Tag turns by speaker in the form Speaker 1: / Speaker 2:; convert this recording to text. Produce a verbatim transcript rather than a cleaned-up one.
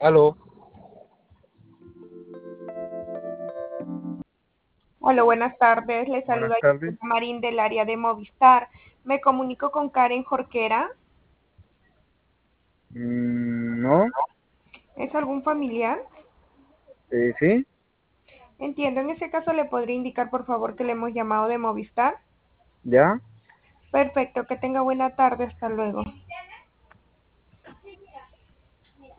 Speaker 1: Aló,
Speaker 2: Hola, buenas tardes. Le
Speaker 1: buenas
Speaker 2: saluda
Speaker 1: tardes.
Speaker 2: Marín del área de Movistar. Me comunico con Karen Jorquera.
Speaker 1: Mm, no,
Speaker 2: ¿Es algún familiar?
Speaker 1: eh, sí,
Speaker 2: Entiendo, en ese caso le podría indicar por favor que le hemos llamado de Movistar.
Speaker 1: ya.
Speaker 2: Perfecto, que tenga buena tarde. Hasta luego.